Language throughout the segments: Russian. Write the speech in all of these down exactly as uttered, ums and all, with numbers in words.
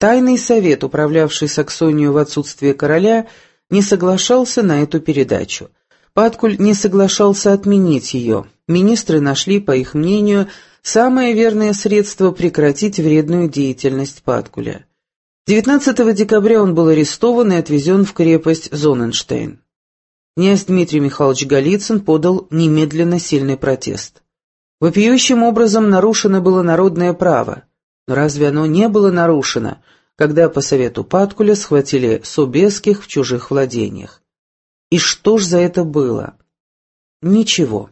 Тайный совет, управлявший Саксонию в отсутствие короля, не соглашался на эту передачу. Паткуль не соглашался отменить ее. Министры нашли, по их мнению, самое верное средство прекратить вредную деятельность Паткуля. девятнадцатого декабря он был арестован и отвезен в крепость Зонненштейн. Князь Дмитрий Михайлович Голицын подал немедленно сильный протест. Вопиющим образом нарушено было народное право. Но разве оно не было нарушено, когда по совету Паткуля схватили Собеских в чужих владениях? И что ж за это было? Ничего.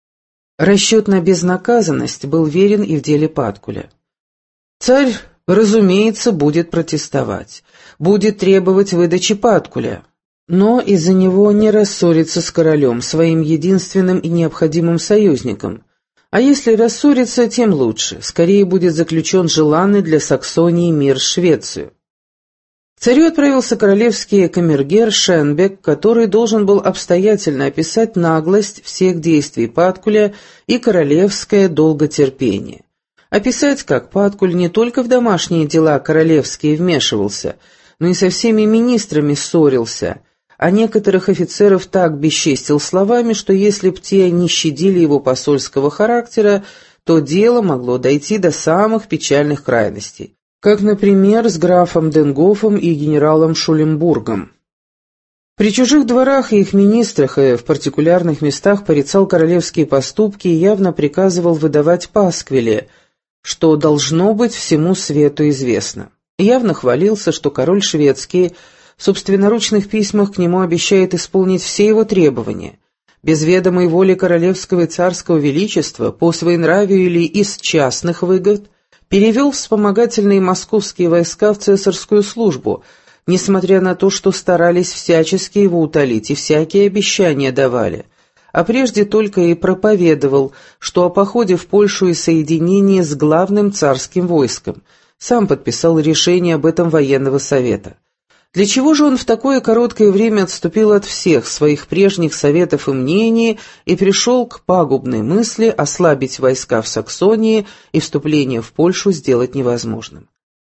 Расчет на безнаказанность был верен и в деле Паткуля. Царь, разумеется, будет протестовать, будет требовать выдачи Паткуля, но из-за него не рассорится с королем, своим единственным и необходимым союзником. А если рассорится, тем лучше, скорее будет заключен желанный для Саксонии мир с Швецией. К царю отправился королевский камергер Шенбек, который должен был обстоятельно описать наглость всех действий Паткуля и королевское долготерпение. Описать, как Паткуль не только в домашние дела королевские вмешивался, но и со всеми министрами ссорился, а некоторых офицеров так бесчестил словами, что если б те не щадили его посольского характера, то дело могло дойти до самых печальных крайностей, как, например, с графом Денгофом и генералом Шуленбургом. При чужих дворах и их министрах и в партикулярных местах порицал королевские поступки и явно приказывал выдавать пасквили, что должно быть всему свету известно. Явно хвалился, что король шведский в собственноручных письмах к нему обещает исполнить все его требования, без ведомой воли королевского и царского величества, по своенравию или из частных выгод, перевел вспомогательные московские войска в цесарскую службу, несмотря на то, что старались всячески его утолить и всякие обещания давали, а прежде только и проповедовал, что о походе в Польшу и соединении с главным царским войском, сам подписал решение об этом военного совета. Для чего же он в такое короткое время отступил от всех своих прежних советов и мнений и пришел к пагубной мысли ослабить войска в Саксонии и вступление в Польшу сделать невозможным?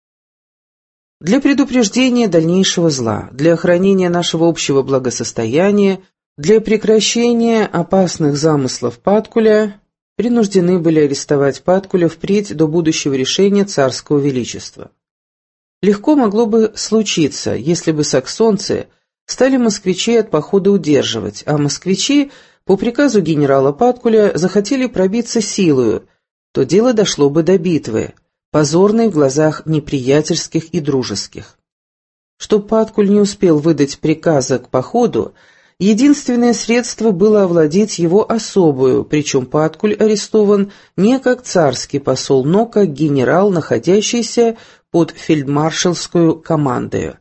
Для предупреждения дальнейшего зла, для охранения нашего общего благосостояния, для прекращения опасных замыслов Паткуля принуждены были арестовать Паткуля впредь до будущего решения царского величества. Легко могло бы случиться, если бы саксонцы стали москвичей от похода удерживать, а москвичи по приказу генерала Паткуля захотели пробиться силою, то дело дошло бы до битвы, позорной в глазах неприятельских и дружеских. Чтоб Паткуль не успел выдать приказа к походу, единственное средство было овладеть его особую, причем Паткуль арестован не как царский посол, но как генерал, находящийся под фельдмаршалскую командою.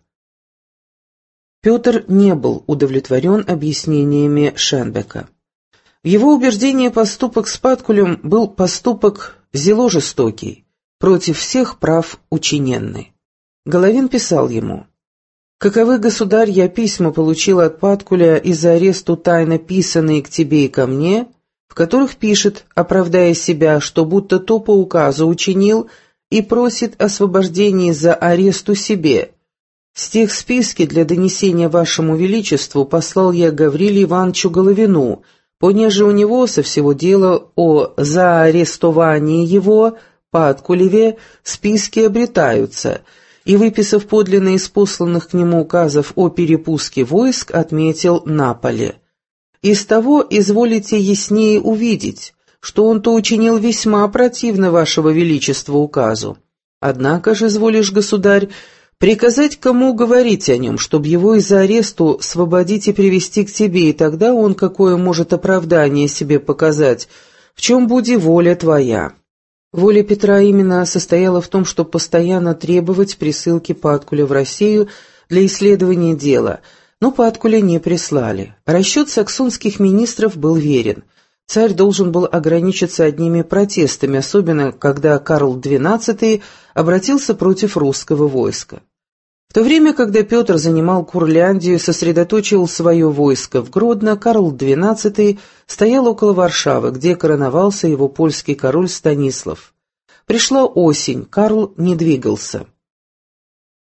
Петр не был удовлетворен объяснениями Шенбека. В его убеждении поступок с Паткулем был поступок зело жестокий, против всех прав учиненный. Головин писал ему: «Каковы, государь, я письма получил от Паткуля из-за аресту тайно писанные к тебе и ко мне, в которых пишет, оправдая себя, что будто то по указу учинил, и просит освобождения за аресту себе. С тех списки для донесения вашему величеству послал я Гаврилию Ивановичу Головину, понеже у него со всего дела о заарестовании его, Паткулеве, списки обретаются, и, выписав подлинно из посланных к нему указов о перепуске войск, отметил Наполе. Из того изволите яснее увидеть, что он-то учинил весьма противно вашего величества указу. Однако же, изволишь, государь, приказать кому говорить о нем, чтобы его из-за аресту освободить и привести к тебе, и тогда он какое может оправдание себе показать, в чем буди воля твоя». Воля Петра именно состояла в том, чтобы постоянно требовать присылки Паткуля в Россию для исследования дела, но Паткуля не прислали. Расчет саксонских министров был верен. Царь должен был ограничиться одними протестами, особенно когда Карл двенадцатый обратился против русского войска. В то время, когда Петр занимал Курляндию и сосредоточил свое войско в Гродно, Карл двенадцатый стоял около Варшавы, где короновался его польский король Станислав. Пришла осень, Карл не двигался.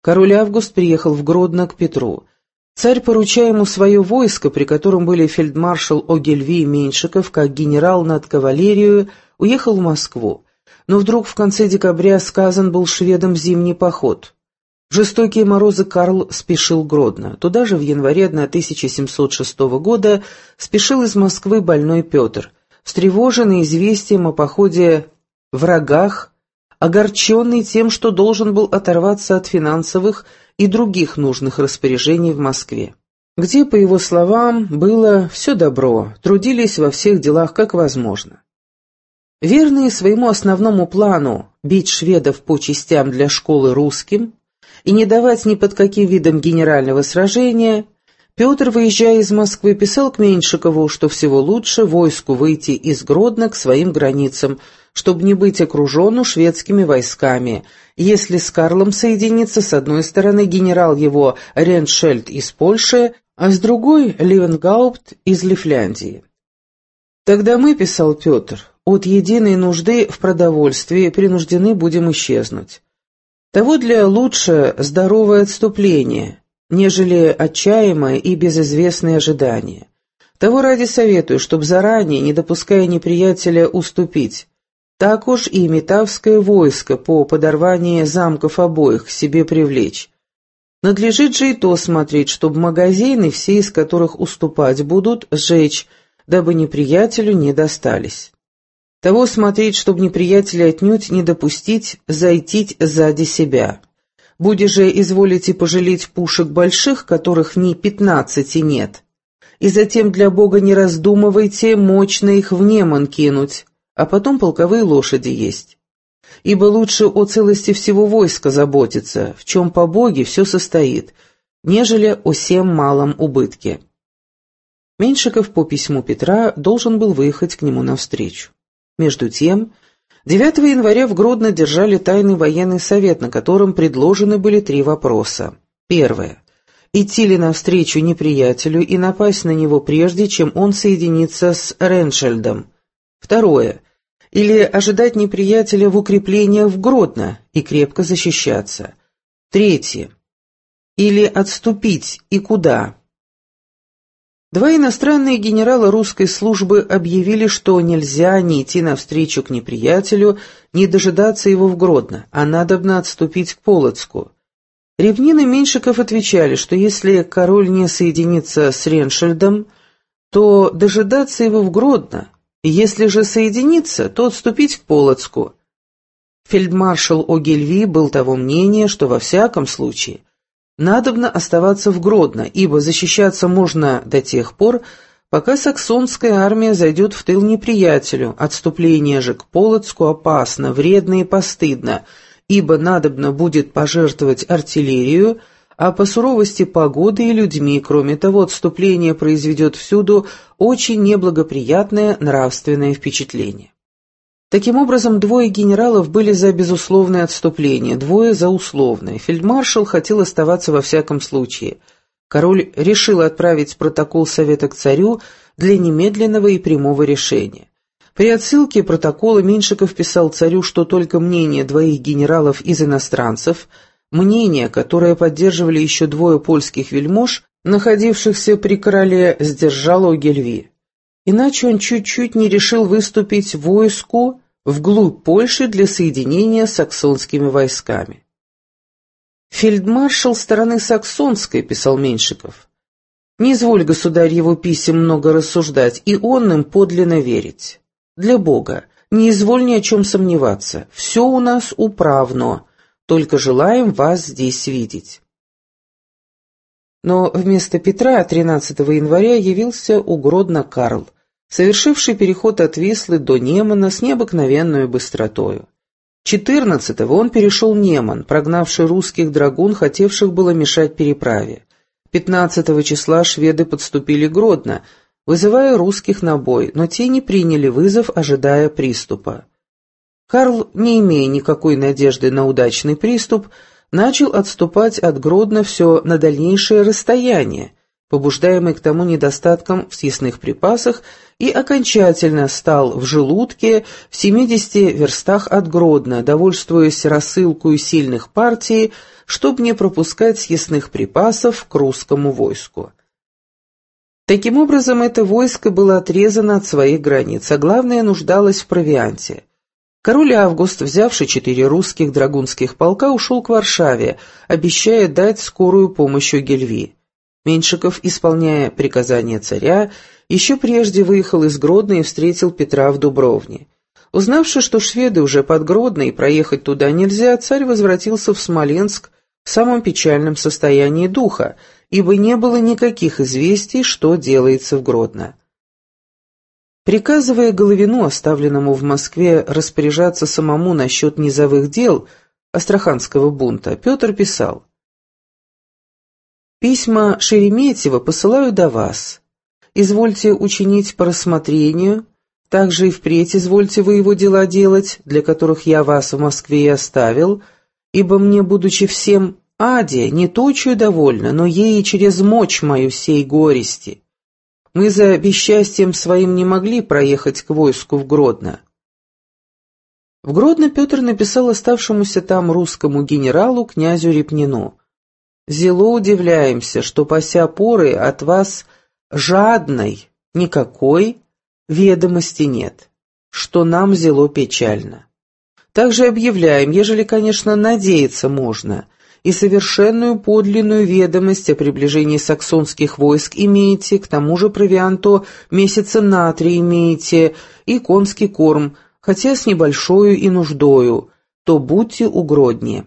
Король Август приехал в Гродно к Петру. Царь, поручая ему свое войско, при котором были фельдмаршал Огильви и Меньшиков, как генерал над кавалерию, уехал в Москву. Но вдруг в конце декабря сказан был шведам зимний поход. В жестокие морозы Карл спешил в Гродно. Туда же в январе тысяча семьсот шестого года спешил из Москвы больной Петр, встревоженный известием о походе врагах, огорченный тем, что должен был оторваться от финансовых и других нужных распоряжений в Москве, где, по его словам, было все добро, трудились во всех делах как возможно. Верные своему основному плану бить шведов по частям для школы русским и не давать ни под каким видом генерального сражения, Петр, выезжая из Москвы, писал к Меньшикову, что всего лучше войску выйти из Гродно к своим границам, чтобы не быть окруженным шведскими войсками. Если с Карлом соединится, с одной стороны генерал его Реншельд из Польши, а с другой Левенгаупт из Лифляндии. «Тогда мы, — писал Петр, — от единой нужды в продовольствии принуждены будем исчезнуть. Того для лучше здоровое отступление, нежели отчаянное и безызвестное ожидание. Того ради советую, чтоб заранее, не допуская неприятеля, уступить. Так уж и метавское войско по подорвании замков обоих к себе привлечь. Надлежит же и то смотреть, чтоб магазины, все из которых уступать будут, сжечь, дабы неприятелю не достались. Того смотреть, чтоб неприятеля отнюдь не допустить зайтить сзади себя. Буди же изволите пожалеть пушек больших, которых ни пятнадцати нет. И затем для Бога не раздумывайте, мощно их в Неман кинуть, а потом полковые лошади есть. Ибо лучше о целости всего войска заботиться, в чем по Боге все состоит, нежели о сем малом убытке». Меньшиков по письму Петра должен был выехать к нему навстречу. Между тем, девятого января в Гродно держали тайный военный совет, на котором предложены были три вопроса. Первое. Идти ли навстречу неприятелю и напасть на него прежде, чем он соединится с Реншельдом. Второе. Или ожидать неприятеля в укреплениях в Гродно и крепко защищаться. Третье. Или отступить и куда? Два иностранные генерала русской службы объявили, что нельзя ни идти навстречу к неприятелю, ни дожидаться его в Гродно, а надобно отступить к Полоцку. Ревнин и Меньшиков отвечали, что если король не соединится с Реншельдом, то дожидаться его в Гродно, если же соединиться, то отступить к Полоцку. Фельдмаршал Огильви был того мнения, что во всяком случае надобно оставаться в Гродно, ибо защищаться можно до тех пор, пока саксонская армия зайдет в тыл неприятелю. Отступление же к Полоцку опасно, вредно и постыдно, ибо надобно будет пожертвовать артиллерию, а по суровости погоды и людьми, кроме того, отступление произведет всюду очень неблагоприятное нравственное впечатление. Таким образом, двое генералов были за безусловное отступление, двое за условное. Фельдмаршал хотел оставаться во всяком случае. Король решил отправить протокол совета к царю для немедленного и прямого решения. При отсылке протокола Меньшиков писал царю, что только мнение двоих генералов из иностранцев, мнение, которое поддерживали еще двое польских вельмож, находившихся при короле, сдержало Огильви. Иначе он чуть-чуть не решил выступить войску вглубь Польши для соединения с саксонскими войсками. «Фельдмаршал стороны саксонской», — писал Меньшиков, — «не изволь, государь, его писем много рассуждать, и он им подлинно верить. Для Бога, не изволь ни о чем сомневаться, все у нас управно, только желаем вас здесь видеть». Но вместо Петра тринадцатого января явился у Гродно Карл, совершивший переход от Вислы до Немана с необыкновенной быстротою. четырнадцатого он перешел Неман, прогнавший русских драгун, хотевших было мешать переправе. пятнадцатого числа шведы подступили к Гродно, вызывая русских на бой, но те не приняли вызов, ожидая приступа. Карл, не имея никакой надежды на удачный приступ, начал отступать от Гродно все на дальнейшее расстояние, побуждаемый к тому недостатком в съестных припасах и окончательно стал в желудке в семидесяти верстах от Гродно, довольствуясь рассылкой сильных партий, чтобы не пропускать съестных припасов к русскому войску. Таким образом, это войско было отрезано от своих границ, а главное, нуждалось в провианте. Король Август, взявший четыре русских драгунских полка, ушел к Варшаве, обещая дать скорую помощь Огильви. Меньшиков, исполняя приказания царя, еще прежде выехал из Гродно и встретил Петра в Дубровне. Узнавши, что шведы уже под Гродно и проехать туда нельзя, царь возвратился в Смоленск в самом печальном состоянии духа, ибо не было никаких известий, что делается в Гродно. Приказывая Головину, оставленному в Москве, распоряжаться самому насчет низовых дел Астраханского бунта, Петр писал: «Письма Шереметьева посылаю до вас. Извольте учинить по рассмотрению, также и впредь извольте вы его дела делать, для которых я вас в Москве и оставил, ибо мне, будучи всем аде, не точию довольно, но ей через мочь мою сей горести. Мы за бесчастьем своим не могли проехать к войску в Гродно». В Гродно Петр написал оставшемуся там русскому генералу князю Репнину: «Зело удивляемся, что по ся поры от вас жадной никакой ведомости нет, что нам зело печально. Также объявляем, ежели, конечно, надеяться можно, и совершенную подлинную ведомость о приближении саксонских войск имеете, к тому же провианту месяца на три имеете, и конский корм, хотя с небольшою и нуждою, то будьте угроднее.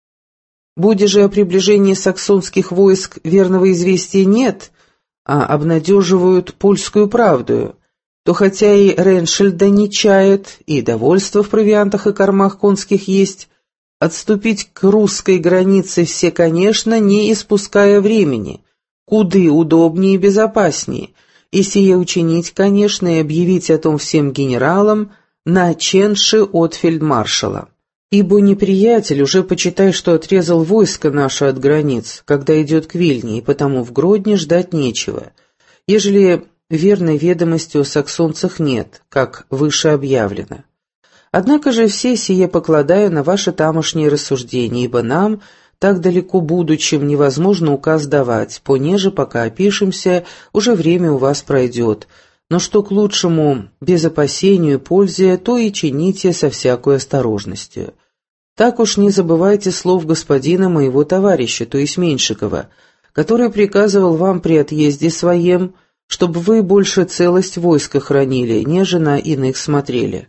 Буде же о приближении саксонских войск верного известия нет, а обнадеживают польскую правдою, то хотя и Реншельда не чает, и довольство в провиантах и кормах конских есть, отступить к русской границе все, конечно, не испуская времени, куды удобнее и безопаснее, и сие учинить, конечно, и объявить о том всем генералам, наченши от фельдмаршала. Ибо неприятель уже, почитай, что отрезал войско наше от границ, когда идет к Вильне, и потому в Гродне ждать нечего, ежели верной ведомости о саксонцах нет, как выше объявлено. Однако же все сие покладаю на ваши тамошние рассуждения, ибо нам, так далеко будучим, невозможно указ давать, понеже, пока опишемся, уже время у вас пройдет, но что к лучшему, без опасению и пользе, то и чините со всякой осторожностью. Так уж не забывайте слов господина моего товарища, то есть Меньшикова, который приказывал вам при отъезде своем, чтобы вы больше целость войска хранили, неже на иных смотрели.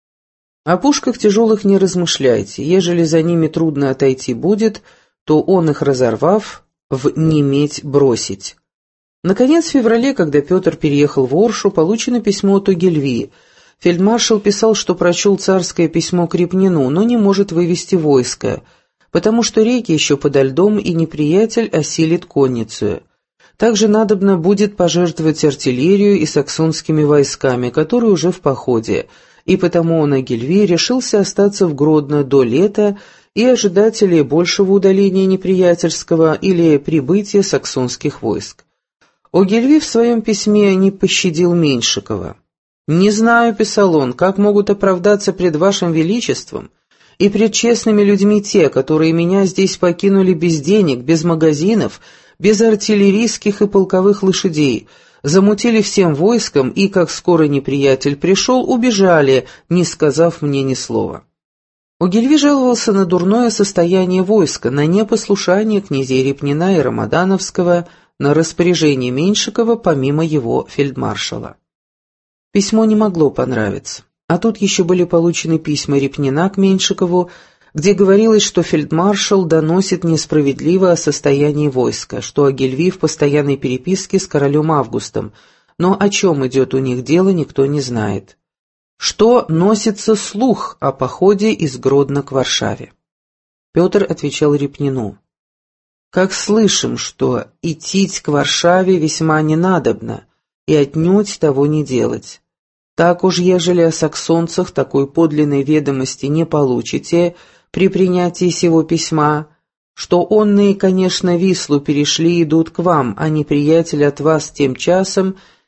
О пушках тяжелых не размышляйте, ежели за ними трудно отойти будет, то он их, разорвав, в неметь бросить». Наконец, в феврале, когда Петр переехал в Оршу, получено письмо от Огильви. Фельдмаршал писал, что прочел царское письмо к Репнину, но не может вывести войско, потому что реки еще подо льдом, и неприятель осилит конницу. Также надобно будет пожертвовать артиллерию и саксонскими войсками, которые уже в походе, и потому он, Огильви, решился остаться в Гродно до лета и ожидать или большего удаления неприятельского, или прибытия саксонских войск. Огильви в своем письме не пощадил Меньшикова. «Не знаю, — писал он, — как могут оправдаться пред вашим величеством и пред честными людьми те, которые меня здесь покинули без денег, без магазинов, без артиллерийских и полковых лошадей, замутили всем войском и, как скоро неприятель пришел, убежали, не сказав мне ни слова». Огильви жаловался на дурное состояние войска, на непослушание князей Репнина и Рамадановского, на распоряжение Меньшикова помимо его фельдмаршала. Письмо не могло понравиться, а тут еще были получены письма Репнина к Меньшикову, где говорилось, что фельдмаршал доносит несправедливо о состоянии войска, что Огильви в постоянной переписке с королем Августом, но о чем идет у них дело, никто не знает. Что носится слух о походе из Гродно к Варшаве. Петр отвечал Репнину: «Как слышим, что идти к Варшаве весьма ненадобно, и отнюдь того не делать. Так уж, ежели о саксонцах такой подлинной ведомости не получите при принятии сего письма, что онные, конечно, Вислу перешли и идут к вам, а неприятель от вас тем часом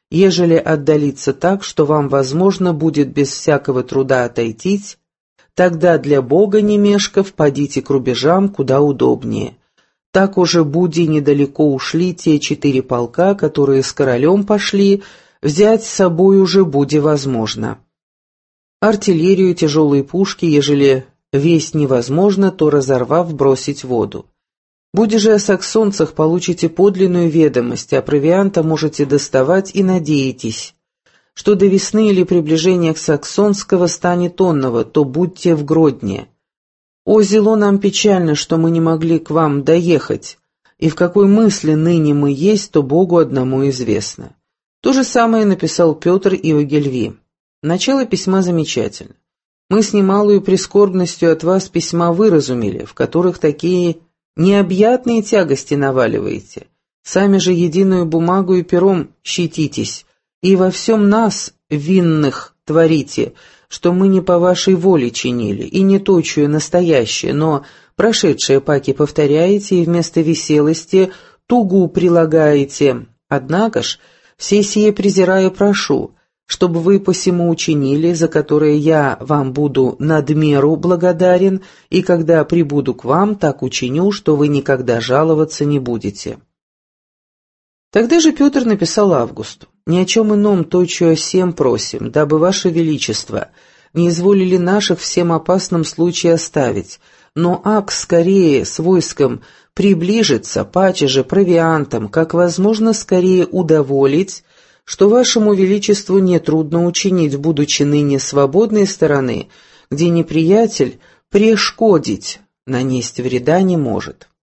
ежели отдалиться так, что вам возможно будет без всякого труда отойтить, тогда для Бога не мешка впадите к рубежам куда удобнее. Так уже буди недалеко ушли те четыре полка, которые с королем пошли, взять с собой уже буди возможно. Артиллерию, тяжелые пушки, ежели весь невозможно, то разорвав бросить в воду. Буди же о саксонцах получите подлинную ведомость, а провианта можете доставать и надеетесь, что до весны или приближения к саксонского станет онного, то будьте в Гродне. О, зело нам печально, что мы не могли к вам доехать, и в какой мысли ныне мы есть, то Богу одному известно». То же самое написал Петр и Огильви. Начало письма замечательно. Мы с немалою прискорбностью от вас письма выразумели, в которых такие необъятные тягости наваливаете. Сами же единую бумагу и пером щититесь, и во всем нас, винных, творите, что мы не по вашей воле чинили, и не точую настоящее, но прошедшее паки повторяете и вместо веселости тугу прилагаете. Однако ж, все сие презирая прошу, чтобы вы посему учинили, за которое я вам буду надмеру благодарен, и когда прибуду к вам, так учиню, что вы никогда жаловаться не будете». Тогда же Петр написал Августу: «Ни о чем ином точу о сем просим, дабы Ваше Величество не изволили наших всем опасном случае оставить, но ак скорее с войском приближится, паче же провиантом, как возможно скорее удоволить, что Вашему Величеству нетрудно учинить, будучи ныне свободной стороны, где неприятель пришкодить, нанести вреда не может».